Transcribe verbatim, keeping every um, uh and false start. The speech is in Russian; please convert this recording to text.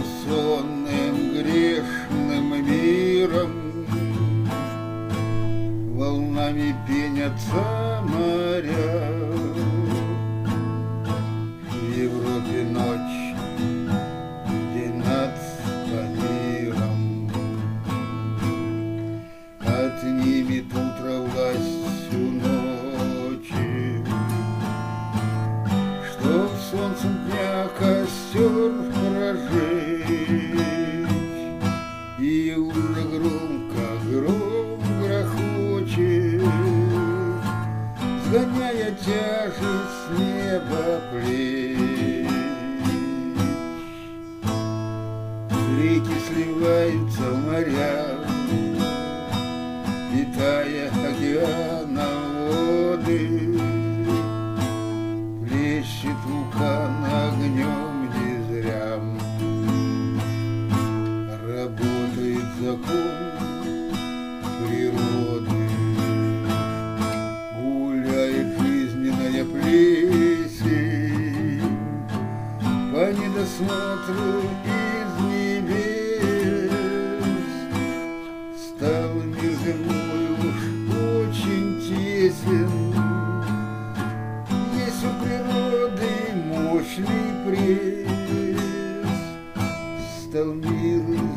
полусонным грешным миром волнами пенятся моря. В Европе ночь, день над Памиром, отнимет утро властью ночи, чтоб солнцем дня костер прожечь. И уже громко гром грохочет, сгоняя тяжесть с неба плеч. Реки сливаются в моря, питая океана воды. Плещет вулкан огнем не зря, работает закон природы. Гуляет жизненная плесень по недосмотру из небес. Стал мир земной уж очень тесен, есть у природы мощный пресс. Стал мир